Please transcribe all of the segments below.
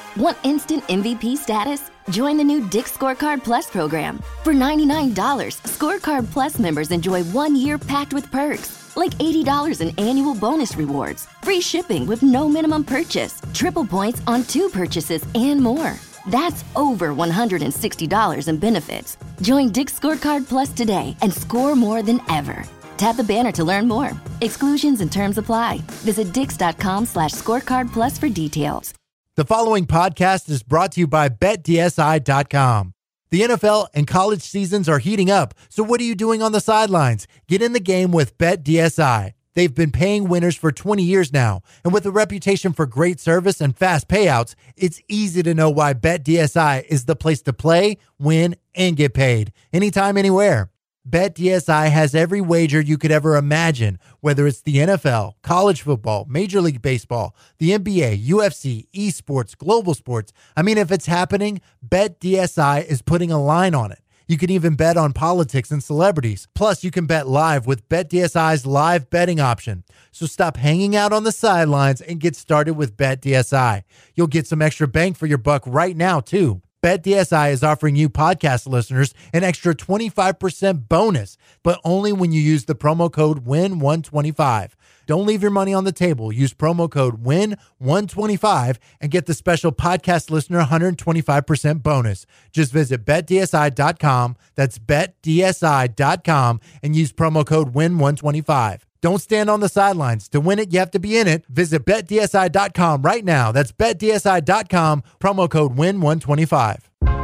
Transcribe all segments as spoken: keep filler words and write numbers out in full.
Want instant M V P status? Join the new Dick's Scorecard Plus program. For ninety-nine dollars, Scorecard Plus members enjoy one year packed with perks, like eighty dollars in annual bonus rewards, free shipping with no minimum purchase, triple points on two purchases, and more. That's over one hundred sixty dollars in benefits. Join Dick's Scorecard Plus today and score more than ever. Tap the banner to learn more. Exclusions and terms apply. Visit dix.com slash scorecard plus for details. The following podcast is brought to you by Bet D S I dot com. The N F L and college seasons are heating up, so what are you doing on the sidelines? Get in the game with Bet D S I. They've been paying winners for twenty years now, and with a reputation for great service and fast payouts, it's easy to know why Bet D S I is the place to play, win, and get paid. Anytime, anywhere. Bet D S I has every wager you could ever imagine, whether it's the N F L, college football, Major League Baseball, the N B A, U F C, esports, global sports. I mean, if it's happening, Bet D S I is putting a line on it. You can even bet on politics and celebrities. Plus, you can bet live with Bet D S I's live betting option. So stop hanging out on the sidelines and get started with Bet D S I. You'll get some extra bang for your buck right now, too. Bet D S I is offering you podcast listeners an extra twenty-five percent bonus, but only when you use the promo code W I N one twenty-five. Don't leave your money on the table. Use promo code W I N one twenty-five and get the special podcast listener one hundred twenty-five percent bonus. Just visit Bet D S I dot com. That's Bet D S I dot com and use promo code W I N one twenty-five. Don't stand on the sidelines. To win it, you have to be in it. Visit Bet D S I dot com right now. That's Bet D S I dot com, promo code W I N one twenty-five.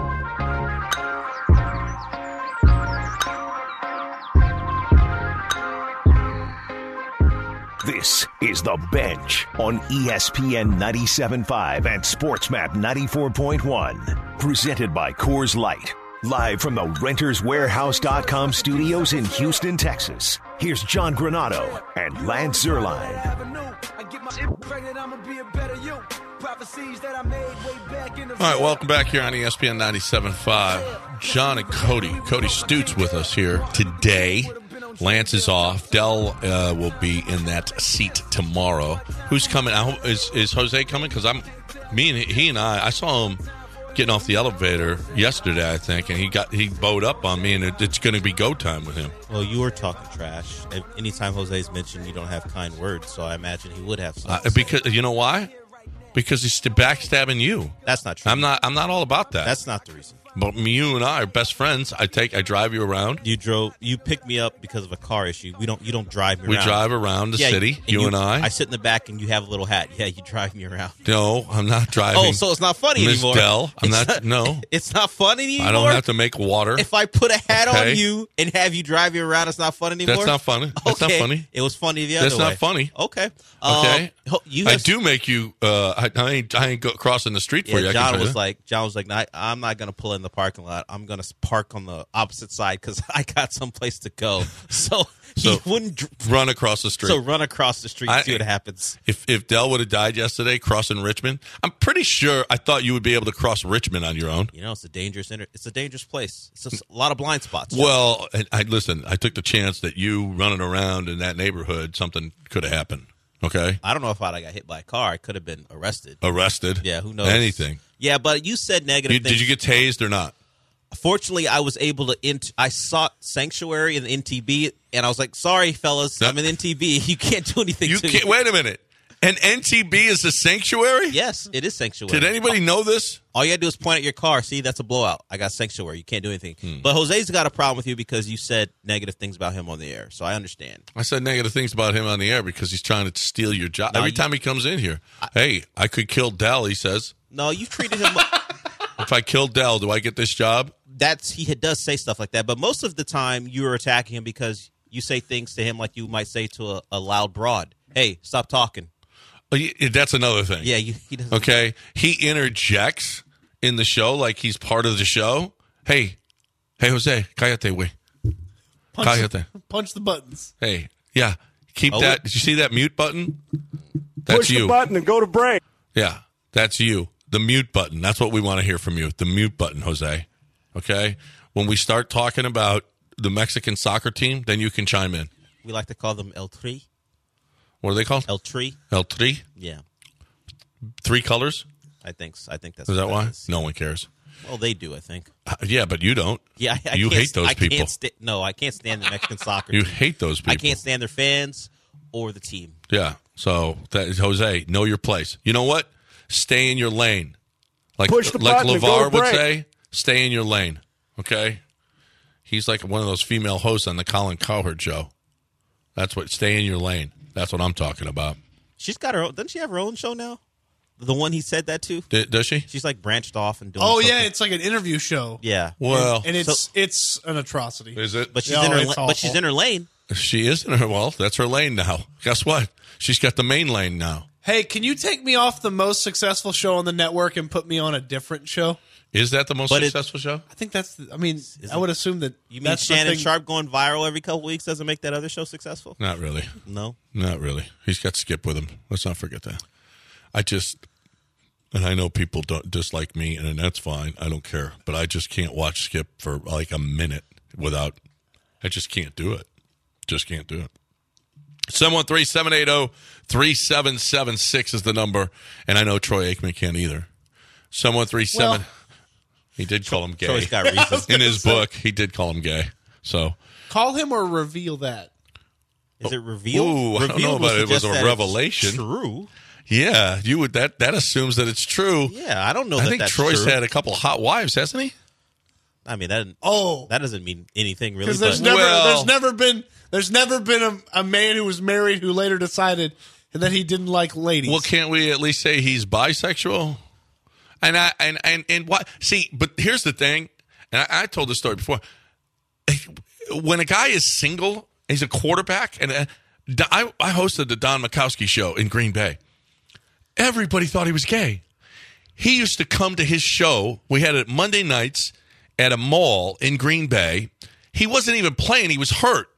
This is The Bench on E S P N ninety-seven point five and SportsMap ninety-four point one. Presented by Coors Light. Live from the Renters Warehouse dot com studios in Houston, Texas. Here's John Granado and Lance Zierlein. All right, welcome back here on E S P N ninety-seven point five. John and Cody. Cody Stutes with us here today. Lance is off. Dell uh, will be in that seat tomorrow. Who's coming out? Is, is Jose coming? Because I'm, me and he and I, I saw him getting off the elevator yesterday, I think, and he got he bowed up on me, and it, it's going to be go time with him. Well, you were talking trash. Anytime Jose's mentioned, you don't have kind words, so I imagine he would have something. Uh, because you know why? Because he's backstabbing you. That's not true. I'm not. I'm not all about that. That's not the reason. But you and I are best friends. I take, I drive you around. You drove, you picked me up because of a car issue. We don't, you don't drive me we around. We drive around the yeah, city. And you, you and I. I sit in the back, and you have a little hat. Yeah, you drive me around. No, I'm not driving. Oh, so it's not funny Miz anymore. Dell, I'm it's not, not. No, it's not funny anymore. I don't have to make water. If I put a hat okay. on you and have you drive you around, it's not fun anymore. That's not funny. That's okay. not funny. It was funny the other That's way. not funny. Okay. Okay. Um, you I have, do make you. Uh, I, I ain't. I ain't go, crossing the street for yeah, you. John I can was that. like. John was like. No, I'm not going to pull in the parking lot. I'm going to park on the opposite side because I got someplace to go. So he so wouldn't dr- run across the street. So run across the street. I, and see what happens. If if Dell would have died yesterday crossing Richmond, I'm pretty sure I thought you would be able to cross Richmond on your own. You know, it's a dangerous. Inter- it's a dangerous place. It's a, a lot of blind spots. John. Well, I, I listen. I took the chance that you running around in that neighborhood, something could have happened. Okay. I don't know if I'd have got hit by a car. I could have been arrested. Arrested. Yeah. Who knows? Anything. Yeah, but you said negative you, things. Did you get tased or not? Fortunately, I was able to. Int- I sought sanctuary in the N T B, and I was like, "Sorry, fellas, No. I'm in N T B. You can't do anything You to can't. me." Wait a minute. An N T B is a sanctuary? Yes, it is sanctuary. Did anybody know this? All you got to do is point at your car. See, that's a blowout. I got sanctuary. You can't do anything. Hmm. But Jose's got a problem with you because you said negative things about him on the air. So I understand. I said negative things about him on the air because he's trying to steal your job. No, Every you- time he comes in here, I, hey, I could kill Dell, he says. No, you treated him. If I kill Dell, do I get this job? That's he does say stuff like that. But most of the time, you are attacking him because you say things to him like you might say to a, a loud broad. Hey, stop talking. Oh, y- That's another thing. Yeah, you, he doesn't. Okay, he interjects in the show like he's part of the show. Hey, hey, Jose, cállate, güey. Punch, Cállate. the, punch the buttons. Hey, yeah, keep Oh, that. wait. Did you see that mute button? That's Push you. the button and go to break. Yeah, that's you. The mute button. That's what we want to hear from you. The mute button, Jose. Okay? When we start talking about the Mexican soccer team, then you can chime in. We like to call them El Tri. What are they called? El Tri. El Tri? Yeah. Three colors? I think. I think that's. Is that what why? is. No one cares. Well, they do. I think. Uh, yeah, but you don't. Yeah, I, I you can't, hate those I people. Can't sta- no, I can't stand the Mexican soccer. You team. hate those people. I can't stand their fans or the team. Yeah. So that is Jose. Know your place. You know what? Stay in your lane. Like Push the like button and go LeVar to would break. say, stay in your lane. Okay. He's like one of those female hosts on the Colin Cowherd show. That's what. Stay in your lane. That's what I'm talking about. She's got her own. Doesn't she have her own show now? The one he said that to. D- does she? She's like branched off and doing. Oh something. yeah, it's like an interview show. yeah. Well, and it's So- it's an atrocity. is it? But she's Yeah, in her. it's la- But she's awful. in her lane. She is in her. Well, that's her lane now. Guess what? She's got the main lane now. Hey, can you take me off the most successful show on the network and put me on a different show? Is that the most But it- successful show? I think that's. The, I mean, Is I it- would assume that. You mean that's the Shannon thing. Sharp going viral every couple weeks doesn't make that other show successful? Not really. No. Not really. He's got Skip with him. Let's not forget that. I just, and I know people don't dislike me, and that's fine. I don't care. But I just can't watch Skip for like a minute without, I just can't do it. Just can't do it. seven one three, seven eight zero, three seven seven six is the number, and I know Troy Aikman can't either. seven one three seven. Well- He did call him gay. Troy's got reasons. In his book, he did call him gay. So, Call him or reveal that. Is it revealed? Ooh, I don't Revealed know would about it. It was suggest a that it's revelation. True. yeah, you would that that assumes that it's true. Yeah, I don't know. I that think that's Troy's true. had a couple hot wives, hasn't he? I mean that. Oh, That doesn't mean anything really. because there's But never Well- there's never been there's never been a, a man who was married who later decided that he didn't like ladies. Well, can't we at least say he's bisexual? And I and and and what? See, but here's the thing, and I, I told this story before. When a guy is single, he's a quarterback, and uh, I, I hosted the Don Mikowski show in Green Bay. Everybody thought he was gay. He used to come to his show. We had it Monday nights at a mall in Green Bay. He wasn't even playing. He was hurt.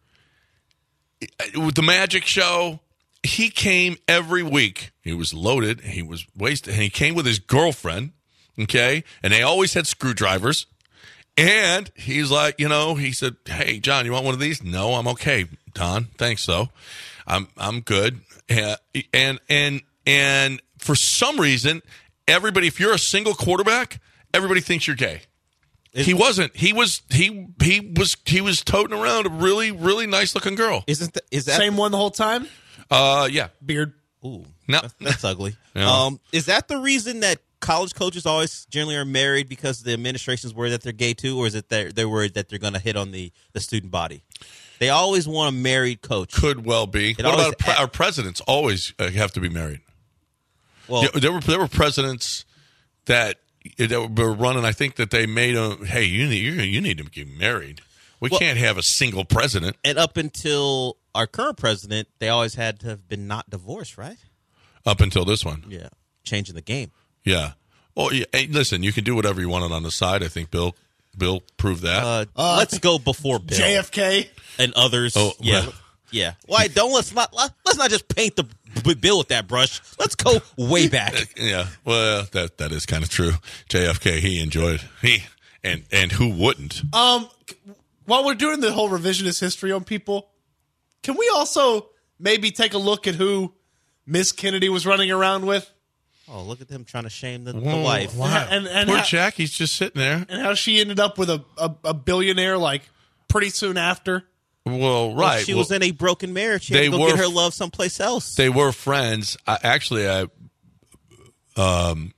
With the Magic show, he came every week. He was loaded. He was wasted. And he came with his girlfriend, okay? And they always had screwdrivers. And he's like, you know, he said, hey, John, you want one of these? No, I'm okay, Don. Thanks, though. I'm I'm good. And and and, and for some reason, everybody, if you're a single quarterback, everybody thinks you're gay. He wasn't. He was. He he was. He was toting around a really really nice looking girl. isn't th- is that Same one the whole time. Uh, yeah. Beard. Ooh, No. that's, that's ugly. Yeah. Um, is that the reason that college coaches always generally are married because the administration's worried that they're gay too, or is it they're, they're worried that they're going to hit on the, the student body? They always want a married coach. Could well be. What always about pre- our presidents? Always uh, have to be married. Well, Yeah, there were there were presidents that that were running. I think that they made a hey, you need you, you need to get married. We Well- can't have a single president. and up until our current president, they always had to have been not divorced, right? Up until this one, Yeah, changing the game. yeah. Well, yeah, hey, listen, you can do whatever you want on the side. I think Bill Bill proved that. Uh, let's go before Bill J F K. and others. Oh, yeah, well. yeah. Why don't let's not let's not just paint the b- Bill with that brush. Let's go way back. Yeah, well, that that is kind of true. J F K, he enjoyed he and and who wouldn't? Um, while we're doing the whole revisionist history on people, can we also maybe take a look at who Miss Kennedy was running around with? Oh, look at them trying to shame the, the Whoa, wife. why? And and Poor how, Jackie's just sitting there. and how she ended up with a, a, a billionaire like pretty soon after. Well, Well, right. she well, was in a broken marriage. She had they to go were get her f- love someplace else. they were friends. I, actually, I um,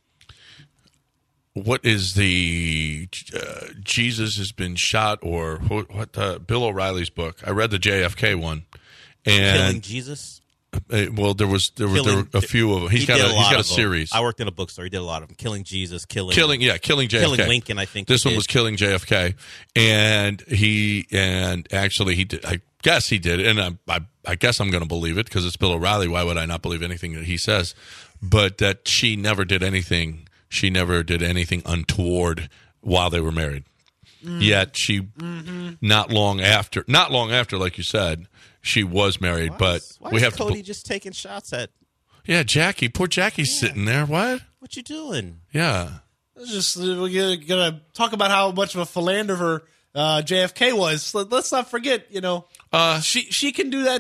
what is the uh, Jesus has been shot or what? what uh, Bill O'Reilly's book. I read the J F K one, Killing and Jesus. uh, well, there was there were, there Killing- were a few of them. He's He got did a, he's lot got a of them. series. I worked in a bookstore. He did a lot of them. Killing Jesus, killing, Killing, yeah, killing J F K. Killing Lincoln, I think this he one did. was killing J F K, and he and actually he did. I guess he did, and I I, I guess I'm going to believe it because it's Bill O'Reilly. Why would I not believe anything that he says? But that she never did anything. She never did anything untoward while they were married. Mm. Yet she, Mm-hmm. not long after, not long after, like you said, she was married. Why but is, why we is have Cody to. just taking shots at Yeah, Jackie. Poor Jackie's sitting there. What? what you doing? Yeah. It's just we're gonna talk about how much of a philanderer uh, J F K was. Let, let's not forget, you know, Uh, she she can do that too.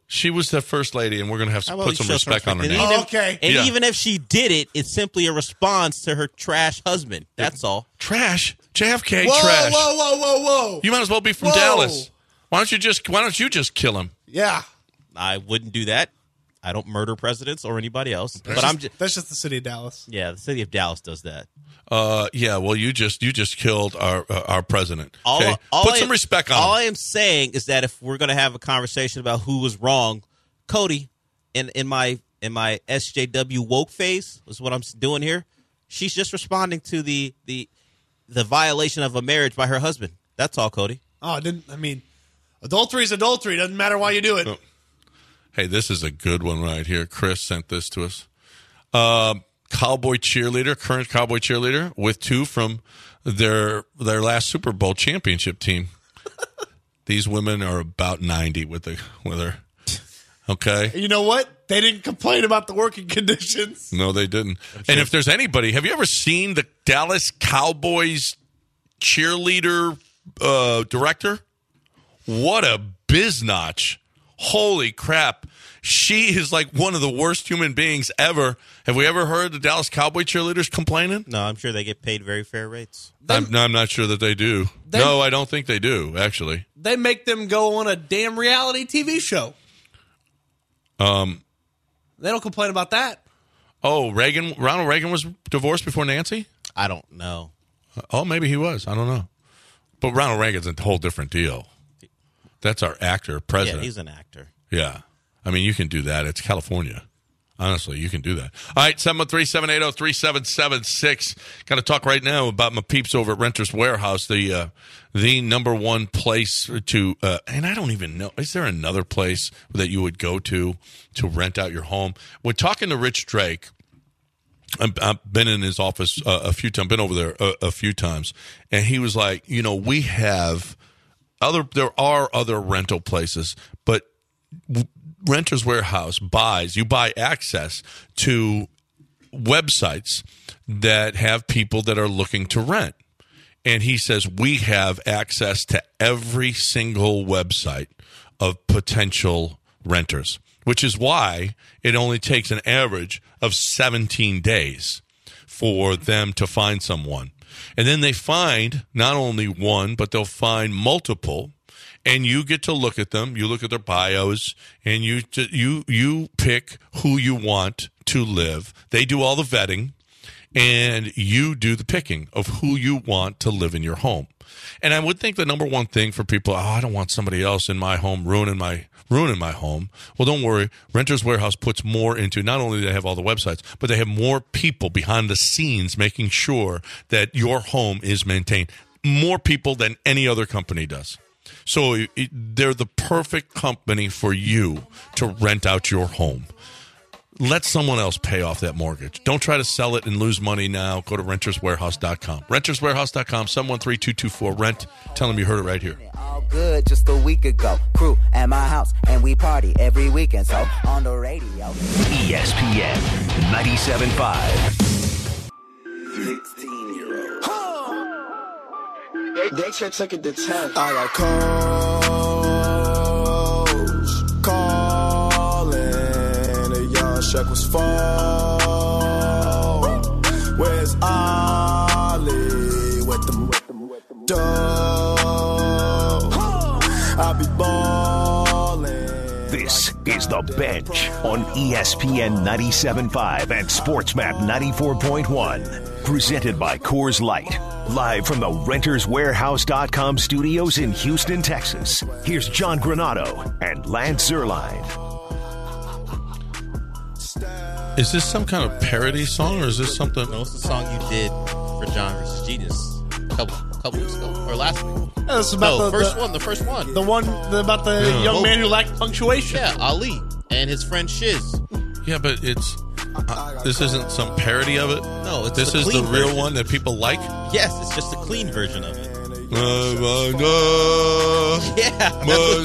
She was the first lady, and we're going to have to How about put we some show respect on her And name. even- Oh, okay. And Yeah. even if she did it, it's simply a response to her trash husband. That's all. Trash, J F K, Whoa, trash. whoa, whoa, whoa, whoa. You might as well be from Whoa. Dallas. Why don't you just Why don't you just kill him? Yeah. I wouldn't do that. I don't murder presidents or anybody else. But I'm just, That's just the city of Dallas. yeah, the city of Dallas does that. Uh, yeah. Well, you just you just killed our uh, our president. All, Okay? all Put I some am- respect on All him. I am saying is that if we're going to have a conversation about who was wrong, Cody, in in my in my S J W woke phase, is what I'm doing here. She's just responding to the the the violation of a marriage by her husband. That's all, Cody. Oh, it didn't I mean, adultery is adultery. Doesn't matter why you do it. Oh. Hey, this is a good one right here. Chris sent this to us. Uh, cowboy cheerleader, current cowboy cheerleader, with two from their their last Super Bowl championship team. These women are about ninety with the with her. Okay. And you know what? They didn't complain about the working conditions. No, they didn't. And if there's anybody, have you ever seen the Dallas Cowboys cheerleader uh, director? What a biznotch. Holy crap. She is like one of the worst human beings ever. Have we ever heard the Dallas Cowboy cheerleaders complaining? No, I'm sure they get paid very fair rates. I'm, no, I'm not sure that they do. They- no, I don't think they do, actually. They make them go on a damn reality T V show. Um, They don't complain about that. oh, Reagan, Ronald Reagan was divorced before Nancy? I don't know. Oh, maybe he was. I don't know. But Ronald Reagan's a whole different deal. That's our actor, president. Yeah, he's an actor. Yeah. I mean, you can do that. It's California. Honestly, you can do that. All right, seven one three, seven eight zero, three seven seven six. Got to talk right now about my peeps over at Renters Warehouse, the uh, the number one place to, uh, and I don't even know, is there another place that you would go to to rent out your home? We're talking to Rich Drake. I've, I've been in his office uh, a few times, been over there a, a few times, and he was like, you know, we have other, there are other rental places, but Renters Warehouse buys, you buy access to websites that have people that are looking to rent. And he says, we have access to every single website of potential renters, which is why it only takes an average of seventeen days for them to find someone. And then they find not only one, but they'll find multiple. And you get to look at them. You look at their bios, and you you you pick who you want to live. They do all the vetting, and you do the picking of who you want to live in your home. And I would think the number one thing for people, oh, I don't want somebody else in my home ruining my ruining my home. Well, don't worry. Renters Warehouse puts more into, not only do they have all the websites, but they have more people behind the scenes making sure that your home is maintained. More people than any other company does. So it, they're the perfect company for you to rent out your home. Let someone else pay off that mortgage. Don't try to sell it and lose money now. Go to renters warehouse dot com. renters warehouse dot com, seven one three, two two four, rent. Tell them you heard it right here. All good just a week ago. Crew at my house, and we party every weekend. So on the radio. E S P N ninety-seven point five. sixteen-year-old. They, they should take it to ten. I got calls, calling, the young check was fall. Where's Ollie with them, with them, with them dough? I be ballin'. This is The Bench on E S P N ninety-seven point five and SportsMap ninety-four point one. Presented by Coors Light. Live from the renters warehouse dot com studios in Houston, Texas. Here's John Granado and Lance Zerline. Is this some kind of parody song, or is this something? No, it's the song you did for John versus Genius a couple, couple weeks ago, or last week. Yeah, it's about No, the first the, one, the first one. The one the, about the Yeah. young Oh. man who lacked punctuation. Yeah, Ali and his friend Shiz. Yeah, but it's uh, this isn't some parody of it. No, it's This the is the clean real version. one that people like. Yes, it's just a clean version of it. Uh, uh, uh, Yeah, that's what,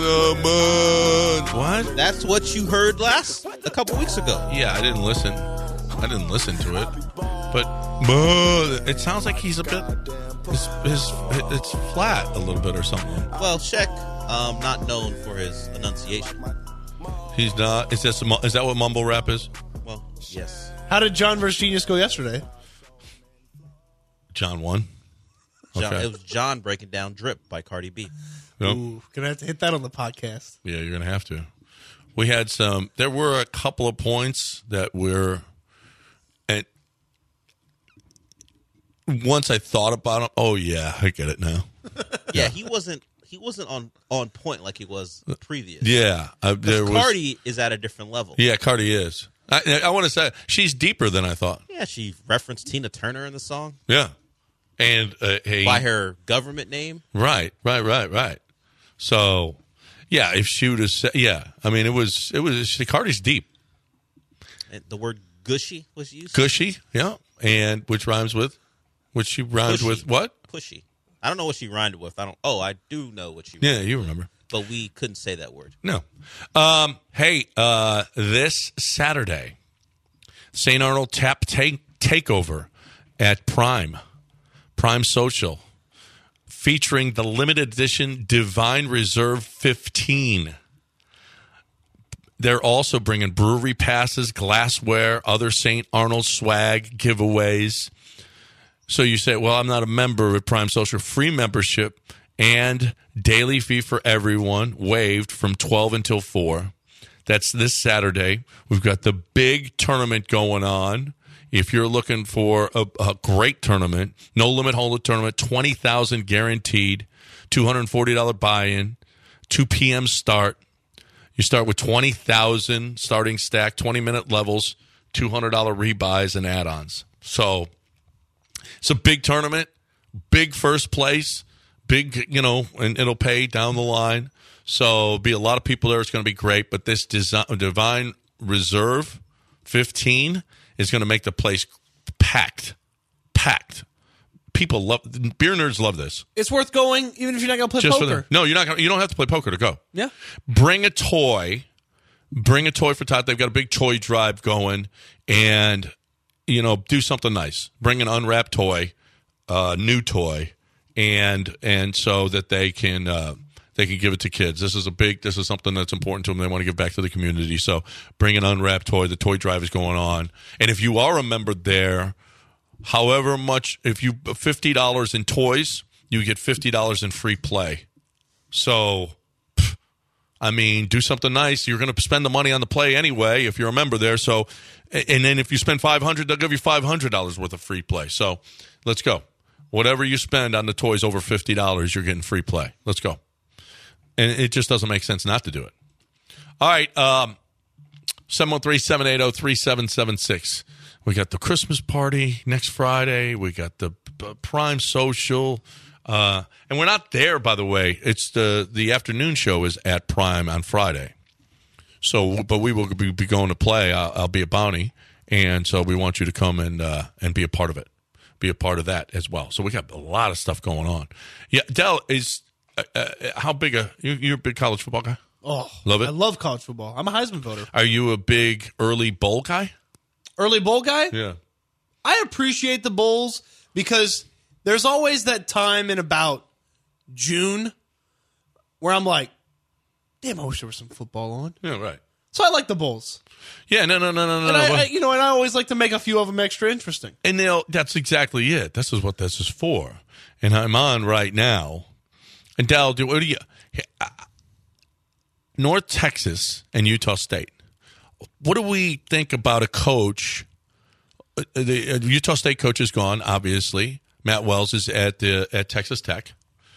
What? that's what you heard last a couple weeks ago. Yeah, I didn't listen. I didn't listen to it, but uh, it sounds like he's a bit. His, his it's flat a little bit or something. Well, Sheck, um, not known for his enunciation. He's not. Is that, some, is that what mumble rap is? Well, yes. How did John versus Genius go yesterday? John won. John, Okay. It was John breaking down Drip by Cardi B. Nope. Ooh, gonna have to hit that on the podcast. Yeah, you're going to have to. We had some, there were a couple of points that were, and once I thought about them, oh yeah, I get it now. Yeah, he wasn't he wasn't on, on point like he was previous. Yeah. I, there was, Cardi is at a different level. yeah, Cardi is. I, I want to say, she's deeper than I thought. Yeah, she referenced Tina Turner in the song Yeah. And uh, hey, by her government name. right, right, right, right. So, yeah, if she would have said, yeah, I mean, it was, it was, she, Cardi's deep. And the word gushy was used. Gushy, yeah. And which rhymes with, which she rhymes Pushy. with what? Pushy. I don't know what she rhymed with. I don't. Oh, I do know what she. Yeah, rhymed you with, remember. but we couldn't say that word. No. Um, hey, uh, this Saturday, Saint Arnold Tap take, Takeover at Prime, Prime Social, featuring the limited edition Divine Reserve fifteen. They're also bringing brewery passes, glassware, other Saint Arnold swag giveaways. So you say, well, I'm not a member of Prime Social. Free membership and daily fee for everyone waived from twelve until four. That's this Saturday. We've got the big tournament going on. If you're looking for a, a great tournament, no limit holder tournament, twenty thousand dollars guaranteed, two hundred forty dollars buy-in, two p.m. start. You start with twenty thousand dollars starting stack, twenty-minute levels, two hundred dollars rebuys and add-ons. So it's a big tournament, big first place, big, you know, and it'll pay down the line. So there'll be a lot of people there. It's going to be great. But this design, Divine Reserve fifteen is going to make the place packed, packed. People love, beer nerds love this. It's worth going, even if you're not going to play Just for poker. the, no, you're not. Gonna, you don't have to play poker to go. Yeah. Bring a toy. Bring a toy for Todd. They've got a big toy drive going, and you know, do something nice. Bring an unwrapped toy, uh, new toy, and and so that they can uh, they can give it to kids. This is a big. This is something that's important to them. They want to give back to the community. So bring an unwrapped toy. The toy drive is going on, and if you are a member there, however much, if you fifty dollars in toys, you get fifty dollars in free play. So, pff, I mean, do something nice. You're going to spend the money on the play anyway if you're a member there. So, and then if you spend five hundred dollars, they'll give you five hundred dollars worth of free play. So, let's go. Whatever you spend on the toys over fifty dollars, you're getting free play. Let's go. And it just doesn't make sense not to do it. All right, um, seven one three, seven eight zero, three seven seven six. We got the Christmas party next Friday. We got the uh, Prime Social. Uh, and we're not there, by the way. It's the, the afternoon show is at Prime on Friday. So, but we will be, be going to play. I'll, I'll be a bounty. And so we want you to come and uh, and be a part of it. Be a part of that as well. So we got a lot of stuff going on. Yeah, Del, is uh, uh, how big a, you, you're a big college football guy? Oh, Love it? I love college football. I'm a Heisman voter. Are you a big early bowl guy? Early bowl guy? Yeah. I appreciate the bowls because there's always that time in about June where I'm like, damn, I wish there was some football on. Yeah, right. So I like the bowls. Yeah, no, no, no, no, no. And no. I, I, you know, and I always like to make a few of them extra interesting. And they'll, that's exactly it. This is what this is for. And I'm on right now. And Dal, do what do you? Uh, North Texas and Utah State. What do we think about a coach? Uh, the uh, Utah State coach is gone, obviously. Matt Wells is at the at Texas Tech.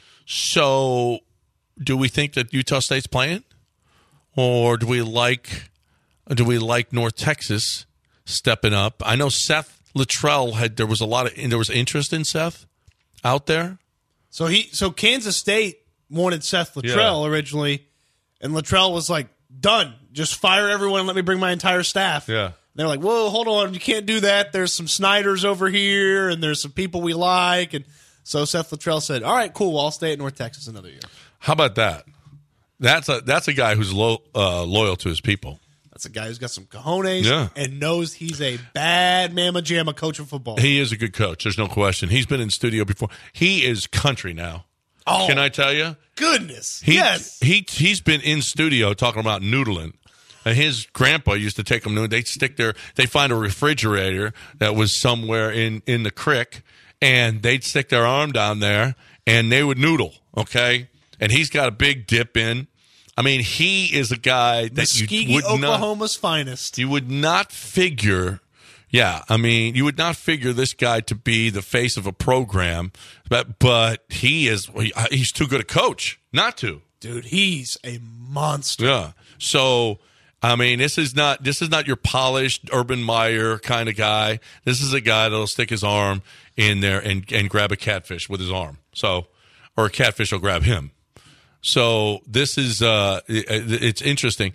So, do we think that Utah State's playing, or do we like do we like North Texas stepping up? I know Seth Littrell had there was a lot of there was interest in Seth out there. So he so Kansas State wanted Seth Littrell Yeah. originally, and Littrell was like, "Done, just fire everyone and let me bring my entire staff." Yeah. And they're like, "Whoa, hold on, you can't do that. There's some Snyders over here, and there's some people we like." And so Seth Littrell said, "All right, cool. Well, I'll stay at North Texas another year." How about that? That's a that's a guy who's lo, uh, loyal to his people. That's a guy who's got some cojones Yeah. and knows he's a bad mamma jamma coach of football. He is a good coach. There's no question. He's been in studio before. He is country now. Oh, Can I tell you? goodness. He, yes. He he's been in studio talking about noodling And his grandpa used to take them to, they'd stick their, they'd find a refrigerator that was somewhere in, in the creek, and they'd stick their arm down there, and they would noodle, okay? And he's got a big dip in. I mean, he is a guy that Muskogee, you would Oklahoma's not, finest. You would not figure, yeah, I mean, you would not figure this guy to be the face of a program, but but he is, he's too good a coach not to. Dude, he's a monster. Yeah. So, I mean, this is not this is not your polished Urban Meyer kind of guy. This is a guy that'll stick his arm in there and, and grab a catfish with his arm. So, or a catfish will grab him. So this is uh, it, it's interesting.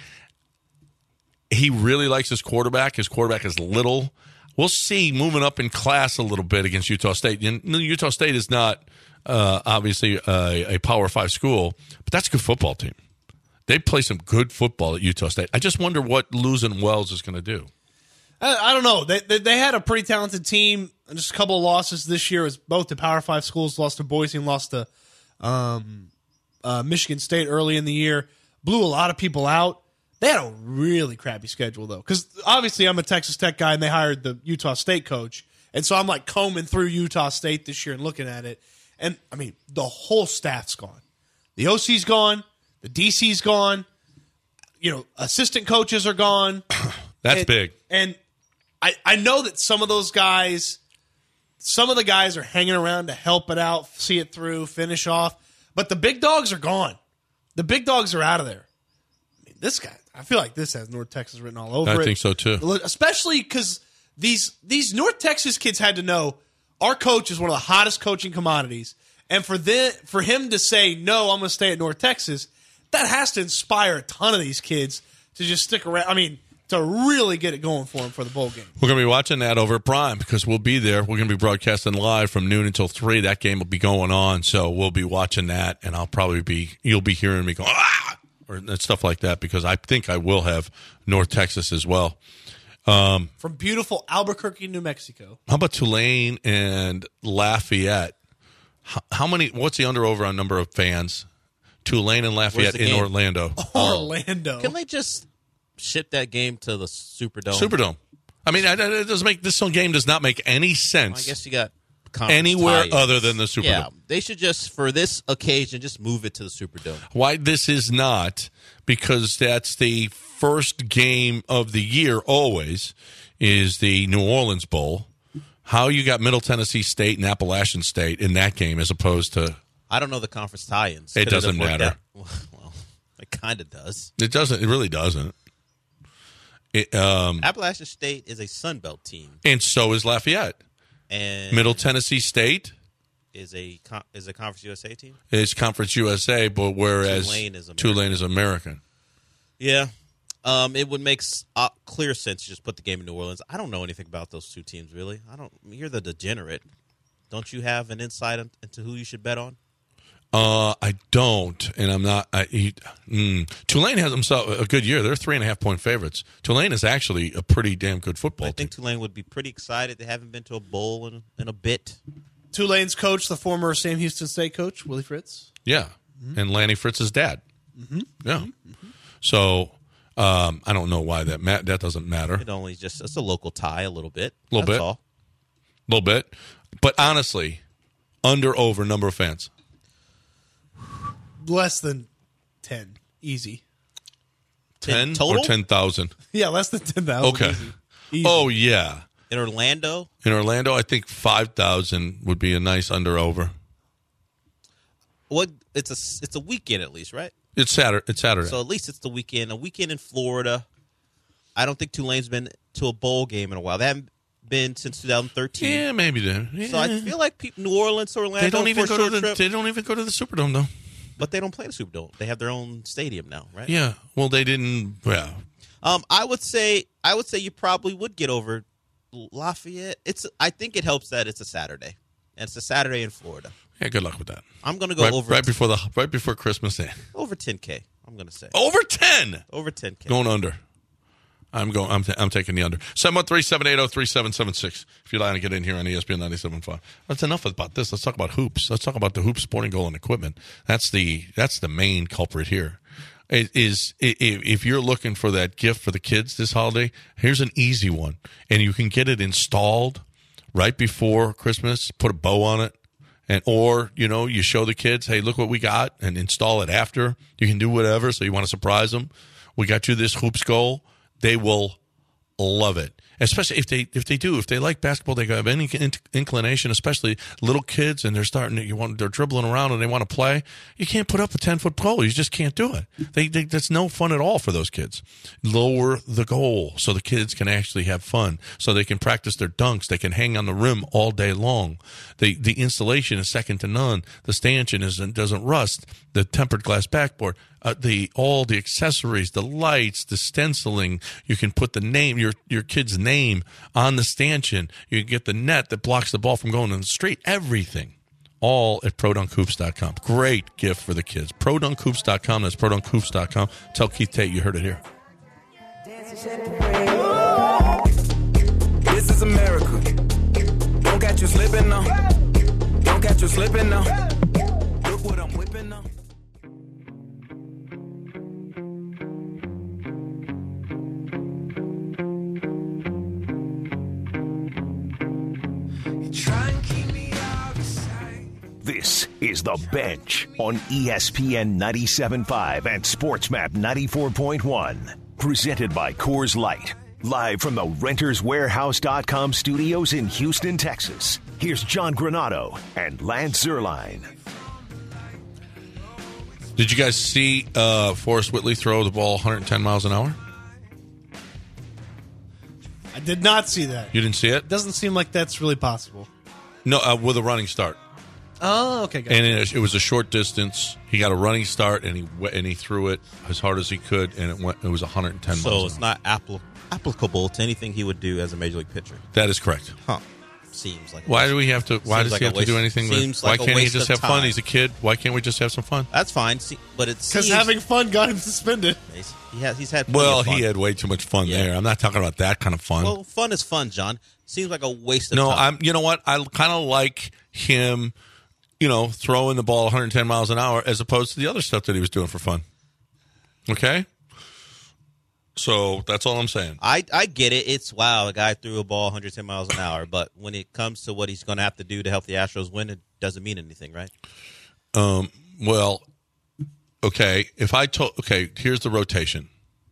He really likes his quarterback. His quarterback is little. We'll see moving up in class a little bit against Utah State. Utah State is not uh, obviously a, a Power Five school, but that's a good football team. They play some good football at Utah State. I just wonder what losing Wells is going to do. I, I don't know. They, they they had a pretty talented team. Just a couple of losses this year. It was both the Power Five schools. Lost to Boise and lost to um, uh, Michigan State early in the year. Blew a lot of people out. They had a really crappy schedule, though, because obviously I'm a Texas Tech guy, and they hired the Utah State coach. And so I'm, like, combing through Utah State this year and looking at it. And, I mean, the whole staff's gone. The O C's gone. The D C's gone. You know, assistant coaches are gone. That's and, big. And I, I know that some of those guys, some of the guys are hanging around to help it out, see it through, finish off. But the big dogs are gone. The big dogs are out of there. I mean, this guy, I feel like this has North Texas written all over I it. I think so, too. Especially because these these North Texas kids had to know our coach is one of the hottest coaching commodities. And for the, for him to say, no, I'm going to stay at North Texas, that has to inspire a ton of these kids to just stick around. I mean, to really get it going for them for the bowl game. We're going to be watching that over at Prime because we'll be there. We're going to be broadcasting live from noon until three. That game will be going on, so we'll be watching that, and I'll probably be – you'll be hearing me go, ah! Or stuff like that because I think I will have North Texas as well. Um, From beautiful Albuquerque, New Mexico. How about Tulane and Lafayette? How, how many – what's the under-over on number of fans? Tulane and Lafayette in game? Orlando. Orlando. Can they just ship that game to the Superdome? Superdome. I mean, it doesn't make this game does not make any sense. I guess you got conference anywhere tie-ins. other than the Superdome. Yeah, they should just for this occasion just move it to the Superdome. Why this is not because that's the first game of the year. Always is the New Orleans Bowl. How you got Middle Tennessee State and Appalachian State in that game as opposed to. I don't know the conference tie-ins. It Could doesn't have worked matter. out. Well, it kind of does. It doesn't. It really doesn't. It, um, Appalachian State is a Sun Belt team, and so is Lafayette. and Middle Tennessee State is a con- is a Conference U S A team. is Conference U S A, but whereas Tulane is American. Tulane is American. Yeah, um, it would make s- uh, clear sense to just put the game in New Orleans. I don't know anything about those two teams really. I don't. You're the degenerate. Don't you have an insight on, into who you should bet on? Uh, I don't, and I'm not. I, he, mm, Tulane has themselves a good year. They're three and a half point favorites. Tulane is actually a pretty damn good football I team. think Tulane would be pretty excited. They haven't been to a bowl in, in a bit. Tulane's coach, the former Sam Houston State coach, Willie Fritz. Yeah, Mm-hmm. and Lanny Fritz's dad. Mm-hmm. Yeah, Mm-hmm. so um, I don't know why that ma- that doesn't matter. It only just it's a local tie, a little bit, A little That's bit. all. A little bit, but honestly, under over number of fans. Less than ten. Easy. Ten total? or ten thousand. Yeah, less than ten thousand. Okay. Easy. Easy. Oh yeah, In Orlando, in Orlando, I think five thousand would be a nice under over. what it's a it's a weekend at least, right? It's Saturday. It's Saturday. So at least it's the weekend. A weekend in Florida. I don't think Tulane's been to a bowl game in a while. They haven't been since two thousand thirteen. yeah, maybe then. Yeah. So I feel like people, New Orleans, Orlando, they don't even for a go to short the. trip, They don't even go to the Superdome though. but they don't play the Superdome. They have their own stadium now, right? Yeah. Well, they didn't. Yeah. Um, I would say I would say you probably would get over Lafayette. It's I think it helps that it's a Saturday, and it's a Saturday in Florida. Yeah. Good luck with that. I'm gonna go Right, over right before the right before Christmas Day. over ten K. I'm gonna say Over ten. over ten K. Going under. I'm going. I'm, t- I'm taking the under. seven one three, seven eight zero, three seven seven six. If you'd like to get in here on E S P N ninety-seven point five. That's enough about this. Let's talk about hoops. Let's talk about the Hoops Sporting Goal and Equipment. That's the that's the main culprit here. is if you're looking for that gift for the kids this holiday, here's an easy one. And you can get it installed right before Christmas, put a bow on it. And or, you know, you show the kids, hey, look what we got, and install it after. You can do whatever, so you want to surprise them. We got you this Hoops goal. They will love it. Especially if they if they do, if they like basketball, they have any inclination, especially little kids, and they're starting to, you want, they're dribbling around and they want to play. You can't put up a ten-foot goal. You just can't do it. They, they, that's no fun at all for those kids. Lower the goal so the kids can actually have fun, so they can practice their dunks. They can hang on the rim all day long. The the installation is second to none. The stanchion isn't, doesn't rust. The tempered glass backboard. Uh, the all the accessories, the lights, the stenciling. You can put the name, your your kid's name on the stanchion. You can get the net that blocks the ball from going in the street. Everything, all at pro dunk hoops dot com. Great gift for the kids. pro dunk hoops dot com. That's pro dunk hoops dot com. Tell Keith Tate you heard it here. This is America. Don't catch you slipping now. Don't catch you slipping now. Look what I'm whipping now. This is The Bench on E S P N ninety-seven point five and SportsMap ninety-four point one. Presented by Coors Light. Live from the Renters Warehouse dot com studios in Houston, Texas. Here's John Granado and Lance Zierlein. Did you guys see uh, Forrest Whitley throw the ball one hundred ten miles an hour? I did not see that. You didn't see it? Doesn't seem like that's really possible. No, uh, with a running start. Oh, okay. Good. And it, it was a short distance. He got a running start, and he and he threw it as hard as he could, and it went. It was one hundred ten so miles. So it's not apl- applicable to anything he would do as a major league pitcher. That is correct. Huh. Seems like. Why do we have to? Why does like he have waste, to do anything? Seems with, like why can't a he waste just of have fun? time. He's a kid. Why can't we just have some fun? That's fine, see, but it's because having fun got him suspended. He's, he has, he's had. Well, of fun. he had way too much fun yeah. there. I'm not talking about that kind of fun. Well, fun is fun, John. Seems like a waste of no, time. I'm. You know what? I kind of like him. You know, throwing the ball one hundred ten miles an hour as opposed to the other stuff that he was doing for fun. Okay? So that's all I'm saying. I, I get it. It's, wow, a guy threw a ball one hundred ten miles an hour. But when it comes to what he's going to have to do to help the Astros win, it doesn't mean anything, right? Um. Well, okay. If I told, okay, here's the rotation.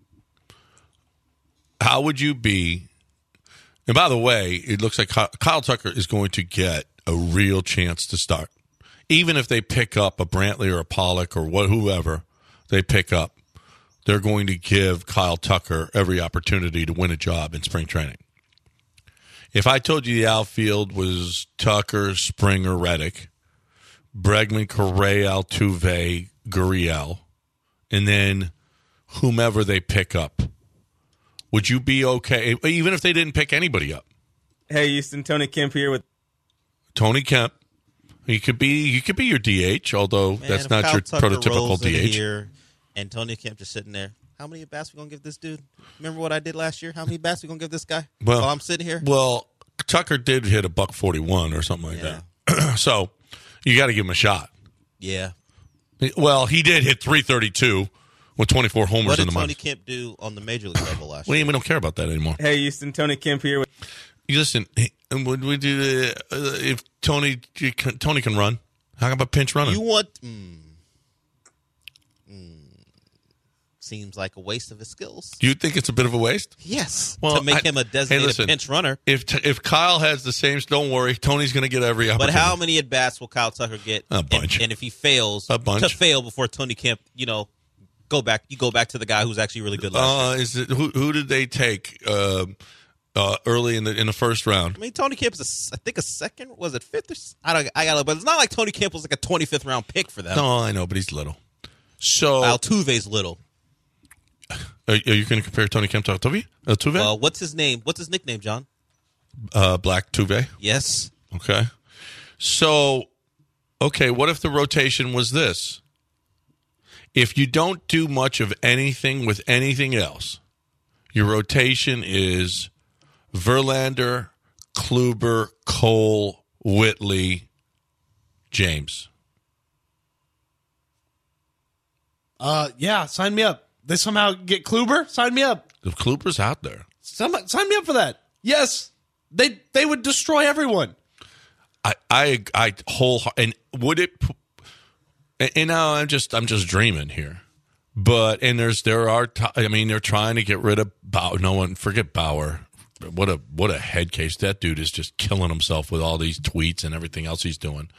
How would you be? And by the way, it looks like Kyle, Kyle Tucker is going to get a real chance to start. Even if they pick up a Brantley or a Pollock or what, whoever they pick up, they're going to give Kyle Tucker every opportunity to win a job in spring training. If I told you the outfield was Tucker, Springer, Reddick, Bregman, Correa, Altuve, Gurriel, and then whomever they pick up, would you be okay? Even if they didn't pick anybody up? Hey, Houston, Tony Kemp here with Tony Kemp. He could be he could be your D H, although Man, that's if not Kyle your Tucker prototypical rolls in D H. Here, and Tony Kemp just sitting there. How many bats we gonna give this dude? Remember what I did last year? How many bats we gonna give this guy? Well, while I'm sitting here. Well, Tucker did hit a buck forty-one or something like Yeah. that. So you got to give him a shot. Yeah. Well, he did hit three thirty-two with twenty-four homers What in did the Tony month. Kemp do on the major league level last Well, year? we don't care about that anymore. Hey, Houston, Tony Kemp here with You listen, and would we do uh, if Tony Tony can run? How about pinch running? You want? Mm, mm, seems like a waste of his skills. Do you think it's a bit of a waste? Yes. Well, to make I- him a hey, designated listen, pinch runner. If if Kyle has the same, don't worry, Tony's going to get every But opportunity. how many at bats will Kyle Tucker get? A bunch. And, and if he fails, A bunch. to fail before Tony Kemp, you know, go back. You go back to the guy who's actually really good last Uh, year. is it who? Who did they take uh, uh, early in the in the first round? I mean, Tony Kemp's, a, I think, a second. Was it fifth? Or, s- I don't. I got to. But it's not like Tony Kemp was like a twenty-fifth round pick for them. No, I know, but he's little. So Altuve's little. are, are you going to compare Tony Kemp to Altuve? Altuve? Well, what's his name? What's his nickname, John? uh, Black Tuve. Yes. Okay. So, okay, what if the rotation was this? If you don't do much of anything with anything else, your rotation is Verlander, Kluber, Cole, Whitley, James. Uh, yeah, sign me up. They somehow get Kluber? Sign me up. If Kluber's out there. Some, sign me up for that. Yes. They they would destroy everyone. I I I whole and would it and, and now I'm just I'm just dreaming here. But and there's there are t- I mean they're trying to get rid of Bauer. No one forget Bauer. What a what a head case. That dude is just killing himself with all these tweets and everything else he's doing.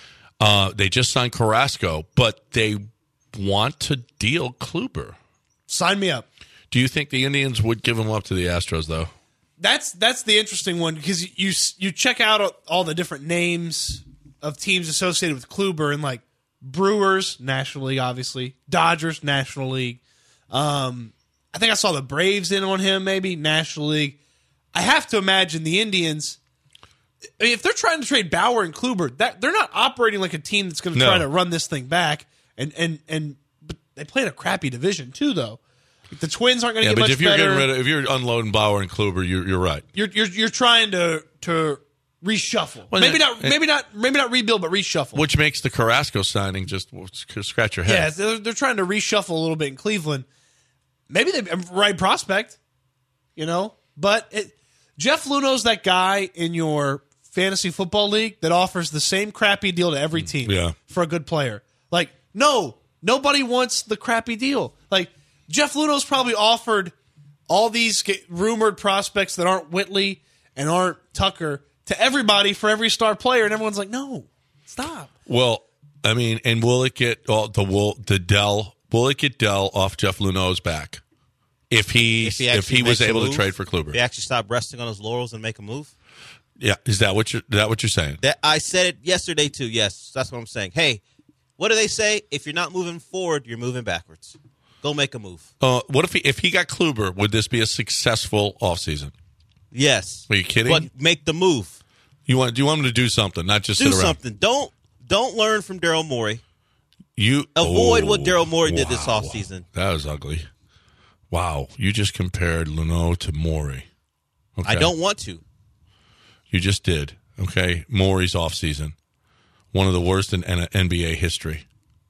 Uh, they just signed Carrasco, but they want to deal Kluber. Sign me up. Do you think the Indians would give him up to the Astros though? That's that's the interesting one because you you check out all the different names of teams associated with Kluber and like Brewers, National League, obviously. Dodgers, National League. Um, I think I saw the Braves in on him, maybe, National League. I have to imagine the Indians, I mean, if they're trying to trade Bauer and Kluber, that they're not operating like a team that's going to No. try to run this thing back. And, and, and but they play in a crappy division, too, though. The Twins aren't going to Yeah, get but much if you're better. getting rid of, if you're unloading Bauer and Kluber, you're you're right. You're, you're, you're trying to to reshuffle. Well, maybe then- not maybe not maybe not rebuild, but reshuffle. Which makes the Carrasco signing just well, scratch your Yeah, head. they're, they're trying to reshuffle a little bit in Cleveland. Maybe they right prospect, you know. But it, Jeff Luno's that guy in your fantasy football league that offers the same crappy deal to every team Yeah. for a good player. Like, no, nobody wants the crappy deal. Like, Jeff Luno's probably offered all these ge- rumored prospects that aren't Whitley and aren't Tucker to everybody for every star player, and everyone's like, no, stop. Well, I mean, and will it get oh, the will the Dell? Will it get Dell off Jeff Luno's back if he if he, actually was makes a able to move, trade for Kluber? If he actually stop resting on his laurels and make a move. Yeah, is that what you're is that what you're saying? That I said it yesterday too. Yes, that's what I'm saying. Hey, what do they say? If you're not moving forward, you're moving backwards. Go make a move. Uh, what if he if he got Kluber? Would this be a successful offseason? Yes. Are you kidding? But make the move. You want do you want him to do something, not just Do sit around? something. Don't don't learn from Daryl Morey. You Avoid oh, what Daryl Morey did this wow. offseason. That was ugly. Wow, you just compared Luno to Morey. Okay. I don't want to. You just did. Okay, Morey's offseason. One of the worst in N B A history.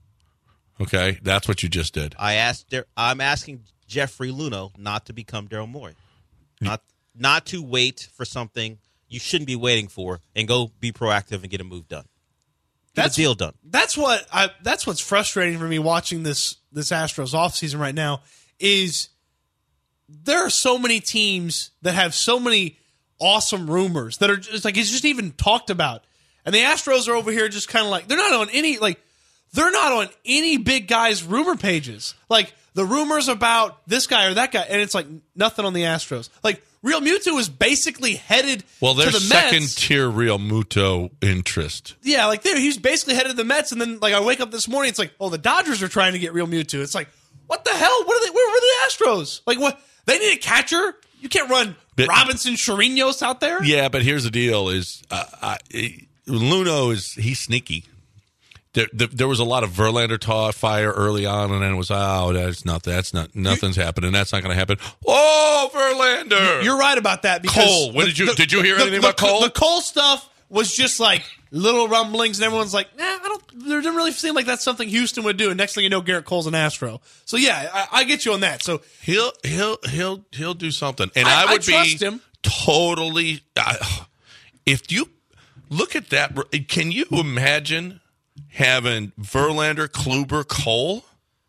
Okay, that's what you just did. I asked. I'm asking Jeffrey Luno not to become Daryl Morey, not not to wait for something you shouldn't be waiting for, and go be proactive and get a move done. Get That's a deal done. That's what I. That's what's frustrating for me watching this this Astros offseason right now is there are so many teams that have so many awesome rumors that are just like it's just even talked about, and the Astros are over here just kind of like they're not on any like they're not on any big guys rumor pages like the rumors about this guy or that guy, and it's like nothing on the Astros. Like Real Muto is basically headed Well, to there's the second Mets. tier Real Muto interest. Yeah, like there, he's basically headed to the Mets, and then like I wake up this morning, it's like, oh, the Dodgers are trying to get Real Muto. It's like, what the hell? What are they? Where were the Astros? Like, what? They need a catcher. You can't run But- Robinson Chirinos out there. Yeah, but here's the deal: is uh, I, Luno is he's sneaky. There, there, there was a lot of Verlander talk fire early on, and then it was, oh, that's not that's not nothing's happening. That's not going to happen. Oh, Verlander! You're right about that. Because Cole. What the- did you the- did you hear the- anything the- about Cole? The Cole stuff was just like little rumblings, and everyone's like, nah, I don't. There didn't really seem like that's something Houston would do. And next thing you know, Garrett Cole's an Astro. So yeah, I, I get you on that. So He'll he'll he'll he'll do something, and I- I, I would trust be him. totally. I, if you look at that, can you imagine having Verlander, Kluber, Cole?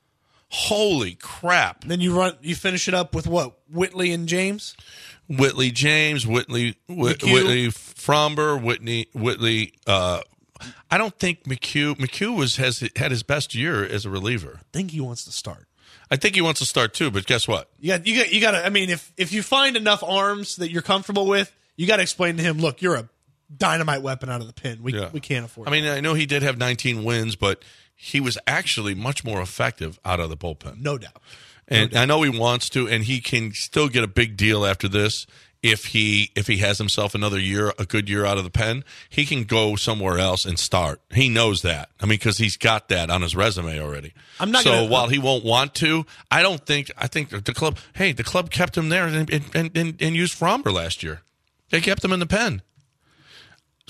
Holy crap! then you run, you finish it up with what Whitley and James. Whitley James, Whitley Whit, McHugh. Whitley Fromber, Whitney Whitley. Uh, I don't think McHugh McHugh was has had his best year as a reliever. I think he wants to start. I think he wants to start too, but guess what? You got, you got, you got to. I mean, if if you find enough arms that you're comfortable with, you got to explain to him, look, you're a dynamite weapon out of the pen. We Yeah. we can't afford. I mean, I know he did have nineteen wins, but he was actually much more effective out of the bullpen. it. No doubt. And I know he wants to, and he can still get a big deal after this if he if he has himself another year, a good year out of the pen. He can go somewhere else and start. He knows that. I mean, because he's got that on his resume already. I'm not so gonna- while he won't want to, I don't think. I think the club. Hey, the club kept him there and and and, and used Fromber last year. They kept him in the pen.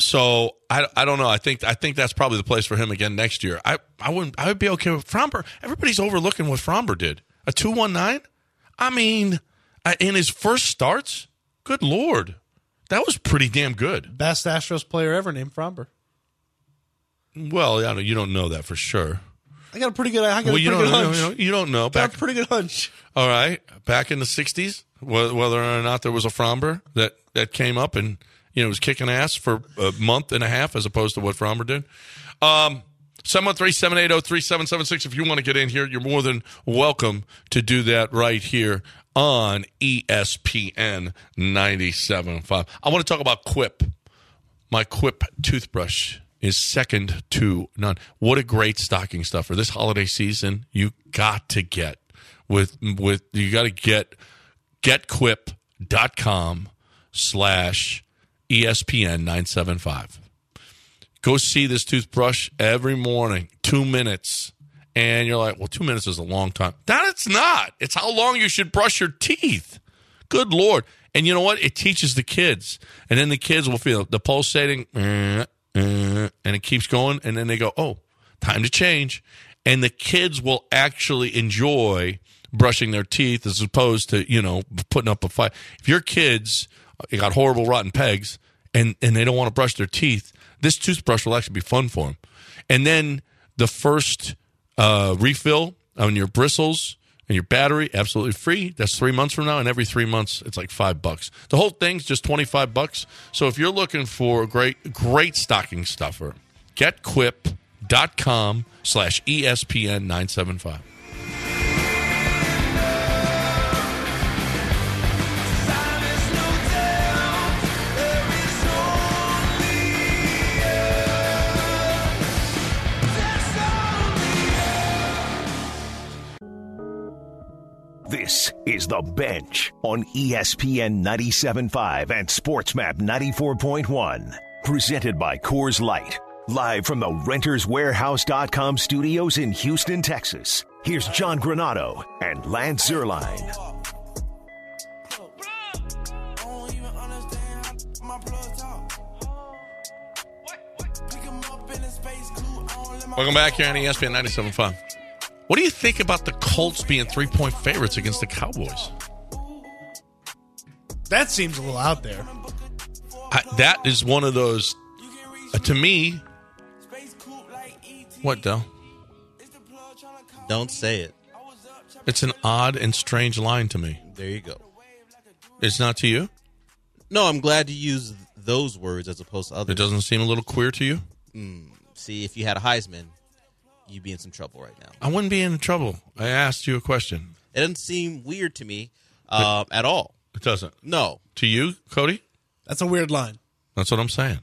So I, I don't know. I think I think that's probably the place for him again next year. I, I wouldn't. I would be okay with Fromber. Everybody's overlooking what Fromber did. A two one nine. I mean, in his first starts, good Lord, that was pretty damn good. Best Astros player ever named Fromber. Well, I don't, you don't know that for sure. I got a pretty good. I got well, a you pretty don't, good hunch. You don't, you don't know. Back, Back, got a pretty good hunch. All right, back in the sixties, whether or not there was a Fromber that, that came up and you know was kicking ass for a month and a half, as opposed to what Fromber did. Um, seven one three, seven eight zero, three seven seven six. If you want to get in here, you're more than welcome to do that right here on E S P N ninety-seven point five. I want to talk about Quip. My Quip toothbrush is second to none. What a great stocking stuffer. This holiday season, you got to get with with you got to get getquip.com slash ESPN nine seven five. Go see this toothbrush every morning, two minutes. And you're like, well, two minutes is a long time. That it's not. It's how long you should brush your teeth. Good Lord. And you know what? It teaches the kids. And then the kids will feel the pulsating, uh, uh, and it keeps going. And then they go, oh, time to change. And the kids will actually enjoy brushing their teeth as opposed to, you know, putting up a fight. If your kids you got horrible rotten pegs and, and they don't want to brush their teeth, this toothbrush will actually be fun for them. And then the first uh, refill on your bristles and your battery, absolutely free. That's three months from now, and every three months, it's like five bucks. The whole thing's just twenty-five bucks. So if you're looking for a great, great stocking stuffer, getquip.com slash ESPN nine seven five. This is The Bench on E S P N ninety-seven point five and SportsMap ninety-four point one. Presented by Coors Light. Live from the Renters Warehouse dot com studios in Houston, Texas. Here's John Granado and Lance Zierlein. Welcome back here on E S P N ninety-seven point five. What do you think about the Colts being three-point favorites against the Cowboys? That seems a little out there. I, that is one of those, uh, to me, what, Del? Don't say it. It's an odd and strange line to me. There you go. It's not to you? No, I'm glad you use those words as opposed to others. It doesn't seem a little queer to you? Mm, see, if you had a Heisman, you'd be in some trouble right now. I wouldn't be in trouble. I asked you a question. It doesn't seem weird to me uh, at all. It doesn't? No. To you, Cody? That's a weird line. That's what I'm saying.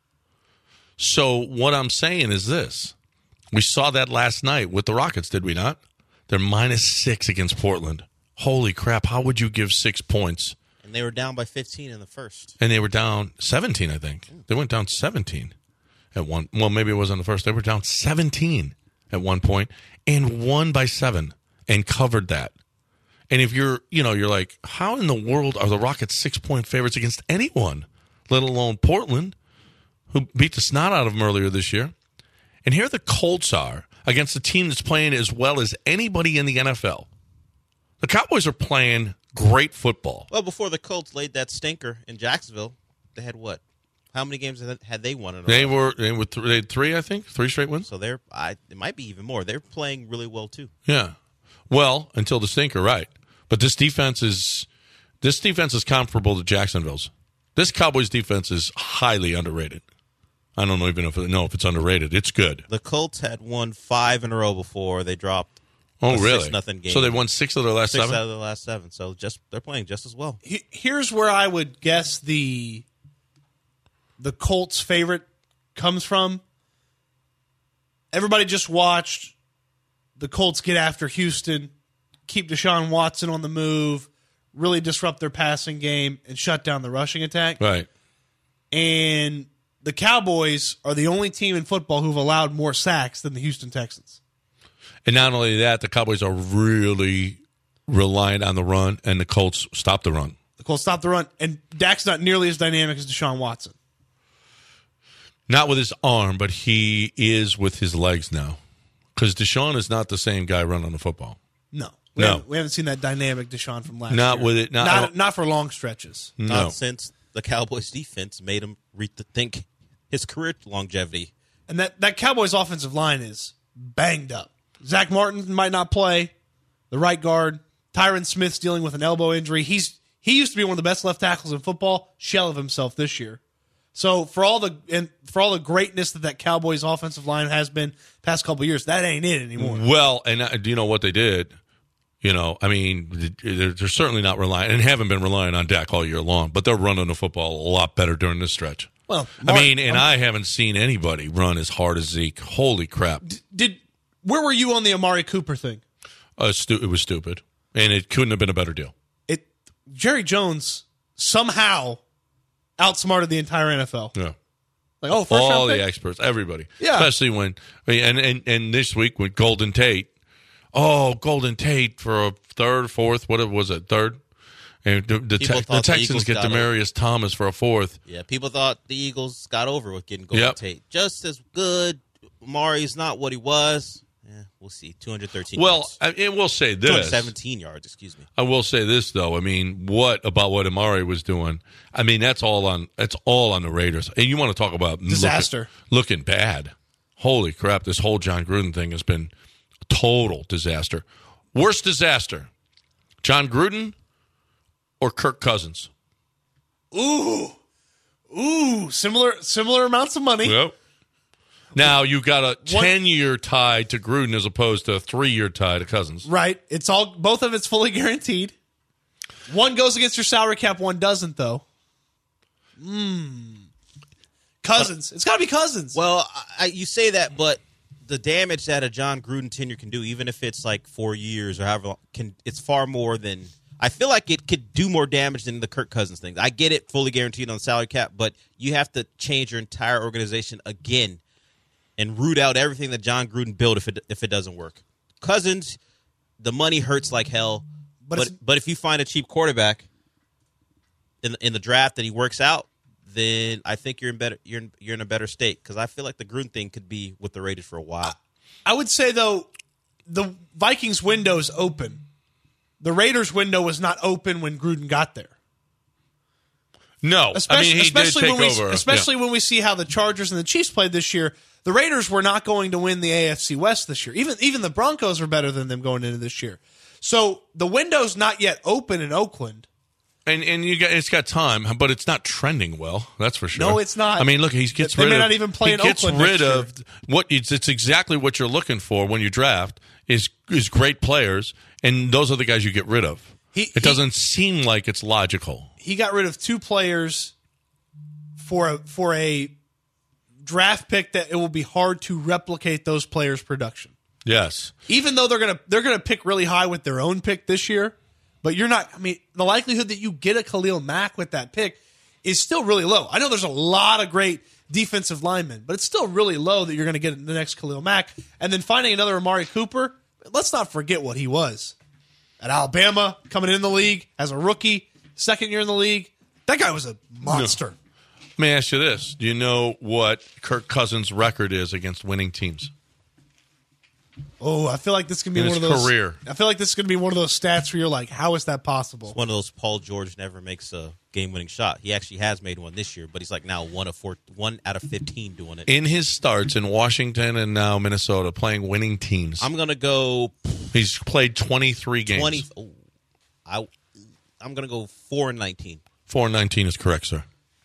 So what I'm saying is this. We saw that last night with the Rockets, did we not? They're minus six against Portland. Holy crap, how would you give six points? And they were down by fifteen in the first. And they were down seventeen, I think. They went down seventeen at one. Well, maybe it was on the first. They were down seventeen at one point and won by seven and covered that. And if you're, you know, you're like, how in the world are the Rockets six-point favorites against anyone, let alone Portland, who beat the snot out of them earlier this year? And here the Colts are against a team that's playing as well as anybody in the N F L. The Cowboys are playing great football. Well, before the Colts laid that stinker in Jacksonville, they had what? How many games had they won in a They row? were they were th- they had three, I think, three straight wins. So they're, I, it might be even more. They're playing really well too. Yeah, well, until the stinker, right? But this defense is this defense is comparable to Jacksonville's. This Cowboys defense is highly underrated. I don't know even if know if it's underrated. It's good. The Colts had won five in a row before they dropped. Oh, a really? Six nothing game. So they won six of their last six seven. out of the last seven. So just they're playing just as well. Here's where I would guess the the Colts' favorite comes from. Everybody just watched the Colts get after Houston, keep Deshaun Watson on the move, really disrupt their passing game, and shut down the rushing attack. Right. And the Cowboys are the only team in football who've allowed more sacks than the Houston Texans. And not only that, the Cowboys are really reliant on the run, and the Colts stop the run. The Colts stop the run, and Dak's not nearly as dynamic as Deshaun Watson. Not with his arm, but he is with his legs now. Because Deshaun is not the same guy running the football. No. We, no. haven't, we haven't seen that dynamic Deshaun from last not year. With it, not not with it. Not for long stretches. No. Not since the Cowboys defense made him rethink his career longevity. And that, that Cowboys offensive line is banged up. Zach Martin might not play. The right guard. Tyron Smith's dealing with an elbow injury. He's He used to be one of the best left tackles in football. Shell of himself this year. So for all the and for all the greatness that that Cowboys offensive line has been past couple of years, that ain't it anymore. Well, and uh, do you know what they did? You know, I mean, they're, they're certainly not relying and haven't been relying on Dak all year long, but they're running the football a lot better during this stretch. Well, Mark, I mean, and um, I haven't seen anybody run as hard as Zeke. Holy crap! D- did where were you on the Amari Cooper thing? Uh, stu- it was stupid, and it couldn't have been a better deal. It Jerry Jones somehow outsmarted the entire N F L. Yeah. Like, oh, first all round the pick? experts, everybody. Yeah. Especially when, and, and, and this week with Golden Tate. Oh, Golden Tate for a third, fourth, what was it, third? And the, the, te- the Texans the get Demaryius over. Thomas for a fourth. Yeah, people thought the Eagles got over with getting Golden yep. Tate. Just as good. Amari's not what he was. Yeah, we'll see. two hundred thirteen Well, yards. I, and we'll say this. two hundred seventeen yards, excuse me. I will say this, though. I mean, what about what Amari was doing? I mean, that's all on that's all on the Raiders. And you want to talk about disaster. Looking, looking bad. Holy crap, this whole John Gruden thing has been a total disaster. Worst disaster, John Gruden or Kirk Cousins? Ooh. Ooh, similar similar amounts of money. Yep. Now, you got a ten-year tie to Gruden as opposed to a three-year tie to Cousins. Right. It's all both of it's fully guaranteed. One goes against your salary cap, one doesn't, though. Mm. Cousins. It's got to be Cousins. Well, I, you say that, but the damage that a John Gruden tenure can do, even if it's like four years or however long, can it's far more than – I feel like it could do more damage than the Kirk Cousins thing. I get it, fully guaranteed on the salary cap, but you have to change your entire organization again and root out everything that John Gruden built if it if it doesn't work. Cousins, the money hurts like hell, but but, but if you find a cheap quarterback in in the draft and he works out, then I think you're in better you're in, you're in a better state because I feel like the Gruden thing could be with the Raiders for a while. I would say though, the Vikings window is open. The Raiders window was not open when Gruden got there. No, especially, I mean he especially did take when we, over. Especially yeah. when we see how the Chargers and the Chiefs played this year. The Raiders were not going to win the A F C West this year. Even even the Broncos were better than them going into this year. So the window's not yet open in Oakland. And and you got it's got time, but it's not trending well. That's for sure. No, it's not. I mean, look, he gets they rid may of. not even play he in gets Oakland rid next year. of what it's, it's exactly what you're looking for when you draft is is great players, and those are the guys you get rid of. He, it doesn't he, seem like it's logical. He got rid of two players for a, for a draft pick that it will be hard to replicate those players' production. Yes, even though they're gonna they're gonna pick really high with their own pick this year, but you're not. I mean, the likelihood that you get a Khalil Mack with that pick is still really low. I know there's a lot of great defensive linemen, but it's still really low that you're going to get the next Khalil Mack, and then finding another Amari Cooper. Let's not forget what he was at Alabama, coming in the league as a rookie, second year in the league. That guy was a monster. No. Let me ask you this: do you know what Kirk Cousins' record is against winning teams? Oh, I feel like this can be in one his of those. Career. I feel like this is going to be one of those stats where you're like, "How is that possible?" It's one of those Paul George never makes a game-winning shot. He actually has made one this year, but he's like now one of four, one out of fifteen doing it. In his starts in Washington and now Minnesota, playing winning teams, I'm gonna go. He's played twenty-three games. Twenty. Oh, I. I'm gonna go four and nineteen. Four and nineteen is correct, sir.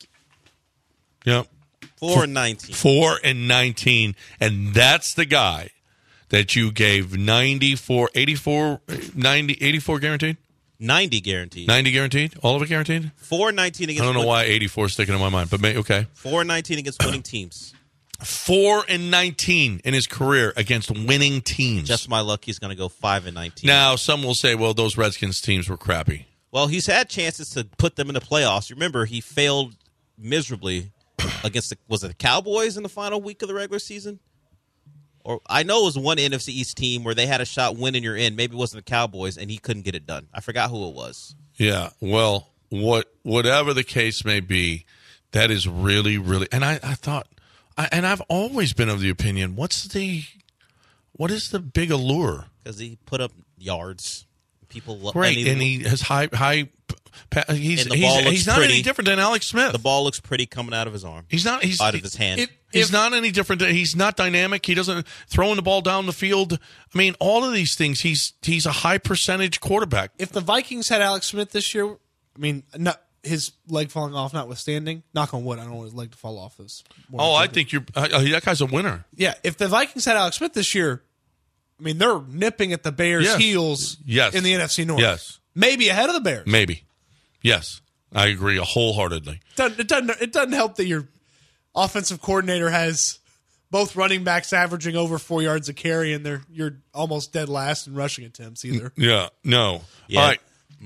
Yep. Four and nineteen. Four and nineteen, and that's the guy that you gave ninety-four, eighty-four, ninety, eighty-four guaranteed? ninety guaranteed. ninety guaranteed? All of it guaranteed? four and nineteen against I don't know win- why eighty-four is sticking in my mind, but may, okay. four and nineteen against winning teams. four and nineteen in his career against winning teams. Just my luck, he's going to go five and nineteen. Now, some will say, well, those Redskins teams were crappy. Well, he's had chances to put them in the playoffs. Remember, he failed miserably against the, was it the Cowboys in the final week of the regular season? Or I know it was one N F C East team where they had a shot winning your in. Maybe it wasn't the Cowboys, and he couldn't get it done. I forgot who it was. Yeah, well, what whatever the case may be, that is really, really – and I, I thought I, and I've always been of the opinion, what's the, what is the big allure? Because he put up yards. People love Great, and, and he has high, high, he's, and the he's, ball looks he's not pretty. any different than Alex Smith. The ball looks pretty coming out of his arm. He's not, he's out of his hand. If, He's if, not any different. He's not dynamic. He doesn't throwing the ball down the field. I mean, all of these things. He's he's a high percentage quarterback. if the Vikings had Alex Smith this year, I mean, not his leg falling off notwithstanding, knock on wood, I don't want his leg to fall off. This. Oh, I think you're. Uh, that guy's a winner. Yeah, if the Vikings had Alex Smith this year, I mean, they're nipping at the Bears' Yes. heels Yes. in the N F C North. Yes. Maybe ahead of the Bears. Maybe. Yes, I agree wholeheartedly. It doesn't, it doesn't, it doesn't help that your offensive coordinator has both running backs averaging over four yards a carry, and they're you're almost dead last in rushing attempts either. Yeah. No. Yeah. All right.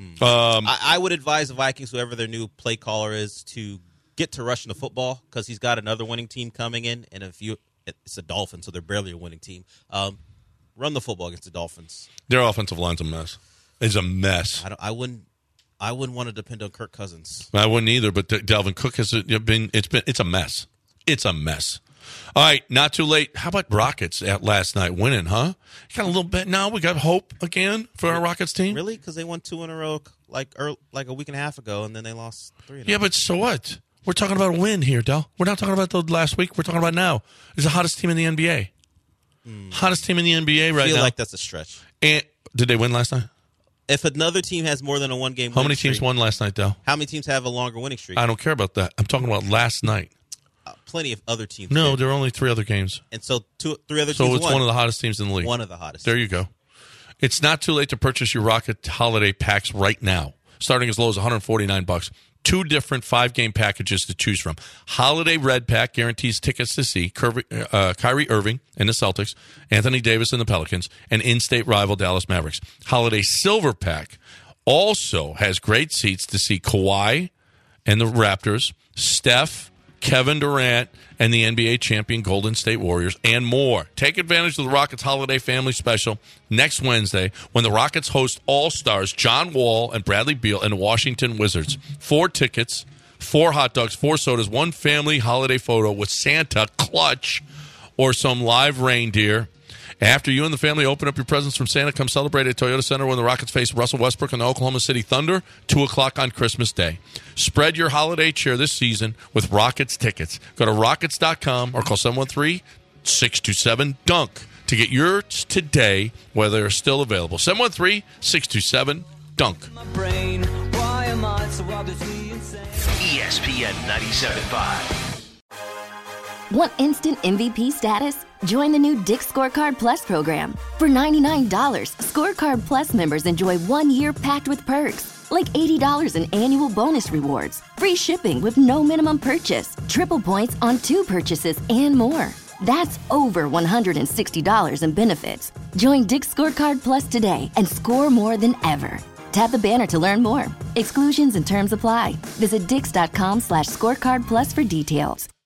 Um, I, I would advise the Vikings, whoever their new play caller is, to get to rushing the football because he's got another winning team coming in, and if you, it's the Dolphins, so they're barely a winning team. Um, run the football against the Dolphins. their offensive line's a mess. It's a mess. I don't. I wouldn't. I wouldn't want to depend on Kirk Cousins. I wouldn't either. But Dalvin Cook has been. It's been. It's a mess. It's a mess. All right, not too late. How about Rockets at last night winning, huh? Got a little bit now. We got hope again for our Rockets team. Really? Because they won two in a row, like early, like a week and a half ago, and then they lost three. Yeah, but so what? We're talking about a win here, Del. We're not talking about the last week. We're talking about now. It's the hottest team in the N B A. Mm. Hottest team in the N B A right I feel now. like that's a stretch. And did they win last night? If another team has more than a one game, how many teams won last night, Del? How many teams have a longer winning streak? I don't care about that. I'm talking about last night. Uh, plenty of other teams. No, did. there are only three other games. And so two, three other so teams. it's won. one of the hottest teams in the league. One of the hottest. There you go. It's not too late to purchase your Rocket holiday packs right now, starting as low as one hundred forty-nine bucks. Two different five-game packages to choose from. Holiday Red Pack guarantees tickets to see Kyrie, uh, Kyrie Irving and the Celtics, Anthony Davis and the Pelicans, and in-state rival Dallas Mavericks. Holiday Silver Pack also has great seats to see Kawhi and the Raptors, Steph, Kevin Durant, and the N B A champion Golden State Warriors, and more. Take advantage of the Rockets Holiday Family Special next Wednesday when the Rockets host All-Stars John Wall and Bradley Beal and the Washington Wizards. Four tickets, four hot dogs, four sodas, one family holiday photo with Santa, Clutch, or some live reindeer. After you and the family open up your presents from Santa, come celebrate at Toyota Center when the Rockets face Russell Westbrook and the Oklahoma City Thunder, two o'clock on Christmas Day. Spread your holiday cheer this season with Rockets tickets. Go to rockets dot com or call seven one three, six two seven, D U N K to get yours today while they're still available. seven one three, six two seven, D U N K. E S P N ninety-seven point five. Want instant M V P status? Join the new Dick's Scorecard Plus program. For ninety-nine dollars, Scorecard Plus members enjoy one year packed with perks, like eighty dollars in annual bonus rewards, free shipping with no minimum purchase, triple points on two purchases, and more. That's over one hundred sixty dollars in benefits. Join Dick's Scorecard Plus today and score more than ever. Tap the banner to learn more. Exclusions and terms apply. Visit dix dot com slash scorecard plus for details.